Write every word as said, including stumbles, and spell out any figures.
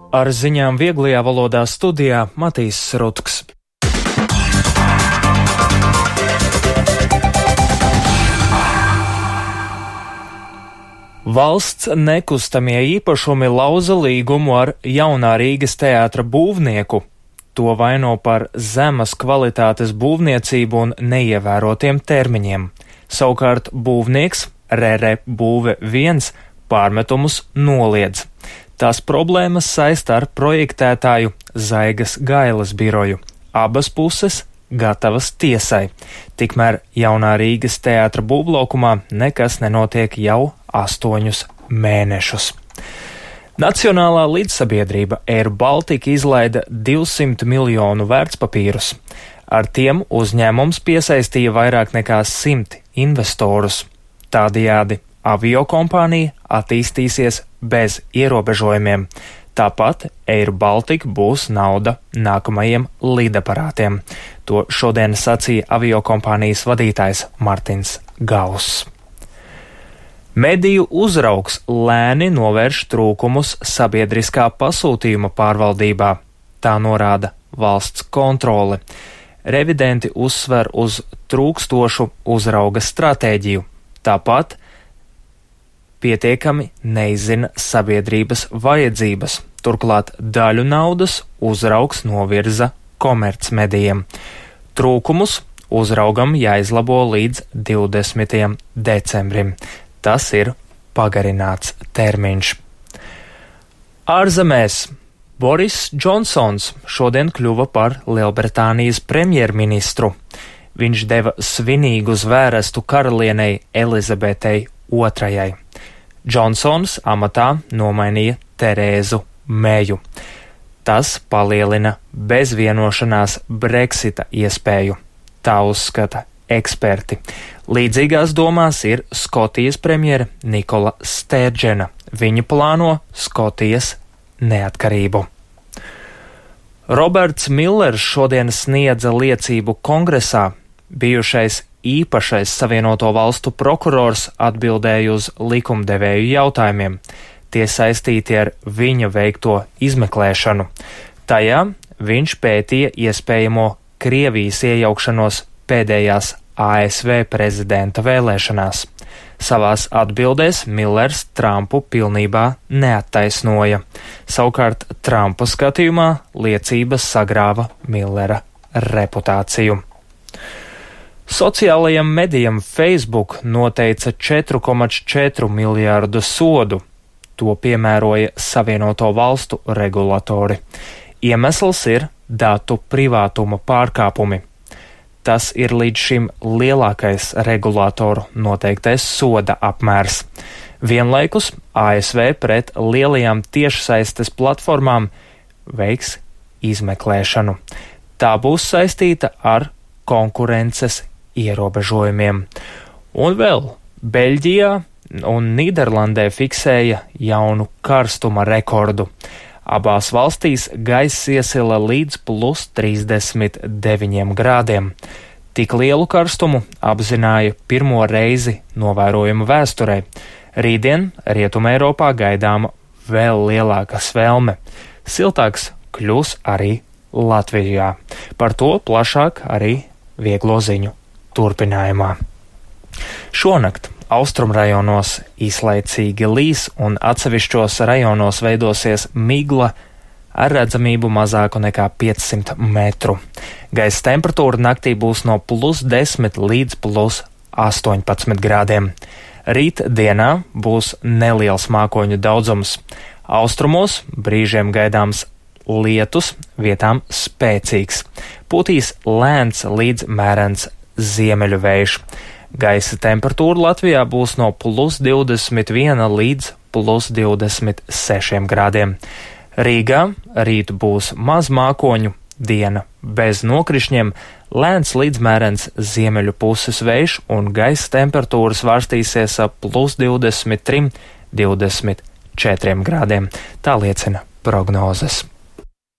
Ar ziņām vieglajā valodā studijā Matīs Rutks. Valsts nekustamie īpašumi lauza līgumu ar Jaunā Rīgas teātra būvnieku. To vaino par zemas kvalitātes būvniecību un neievērotiem termiņiem. Savukārt būvnieks Rere Būve viens pārmetumus noliedz. Tās problēmas saista ar projektētāju Zaigas Gailes biroju. Abas puses gatavas tiesai. Tikmēr Jaunā Rīgas teātra būvlaukumā nekas nenotiek jau astoņus mēnešus. Nacionālā līdzsabiedrība Air Baltica izlaida divsimt miljonu vērtspapīrus. Ar tiem uzņēmums piesaistīja vairāk nekā simt investorus. Tādējādi aviokompānija attīstīsies bez ierobežojumiem. Tāpat Air Baltica būs nauda nākamajiem lidaparātiem. To šodien sacīja aviokompānijas vadītājs Martins Gauss. Mediju uzraugs lēni novērš trūkumus sabiedriskā pasūtījuma pārvaldībā. Tā norāda valsts kontrole. Revidenti uzsver uz trūkstošu uzrauga stratēģiju. Tāpat pietiekami neizina sabiedrības vajadzības. Turklāt daļu naudas uzraugs novirza komercmedijiem. Trūkumus uzraugam jāizlabo līdz divdesmitajam decembrim. Tas ir pagarināts termiņš. Ārzemēs Boris Džonsons šodien kļuva par Lielbritānijas premjerministru. Viņš deva svinīgu zvērestu karalienei Elizabetei otrajai. Džonsons amatā nomainīja Terēzu Meju. Tas palielina bezvienošanās Brexita iespēju. Tā uzskata eksperti. Līdzīgās domās ir Skotijas premjere Nikola Stērdžena. Viņa plāno Skotijas neatkarību. Roberts Millers šodien sniedza liecību kongresā. Bijušais īpašais Savienoto valstu prokurors atbildēja uz likumdevēju jautājumiem. Tie saistīti ar viņa veikto izmeklēšanu. Tajā viņš pētīja iespējamo Krievijas iejaukšanos pēdējās A S V prezidenta vēlēšanās. Savās atbildēs Millers Trumpu pilnībā neattaisnoja. Savukārt Trumpa skatījumā liecības sagrāva Millera reputāciju. Sociālajam medijam Facebook noteica četri komā četri miljārdu sodu. To piemēroja Savienoto valstu regulatori. Iemesls ir datu privātuma pārkāpumi. Tas ir līdz šim lielākais regulātoru noteiktais soda apmērs. Vienlaikus A S V pret lielajām tiešsaistes platformām veiks izmeklēšanu. Tā būs saistīta ar konkurences ierobežojumiem. Un vēl Beļģijā un Nīderlandē fiksēja jaunu karstuma rekordu. Abās valstīs gaiss iesila līdz plus trīsdesmit deviņiem grādiem. Tik lielu karstumu apzināja pirmo reizi novērojama vēsturē. Rītdien Rietumē Eiropā gaidāma vēl lielāka svelme. Siltāks kļūs arī Latvijā. Par to plašāk arī vieglo ziņu turpinājumā. Šonakt austrumrajonos īslaicīgi līs un atsevišķos rajonos veidosies migla ar redzamību mazāku nekā piecsimt metru. Gaisa temperatūra naktī būs no plus desmit līdz plus astoņpadsmit grādiem. Rīt dienā būs neliels mākoņu daudzums. Austrumos brīžiem gaidāms lietus, vietām spēcīgs. Pūtīs lēns līdz mērens ziemeļu vējš. Gaisa temperatūra Latvijā būs no plus divdesmit viena līdz plus divdesmit sešiem grādiem. Rīgā rīt būs maz mākoņu, diena bez nokrišņiem, lēns līdz mērens ziemeļu puses vējš un gaisa temperatūra svārstīsies ap plus divdesmit trim līdz divdesmit četriem grādiem. Tā liecina prognozes.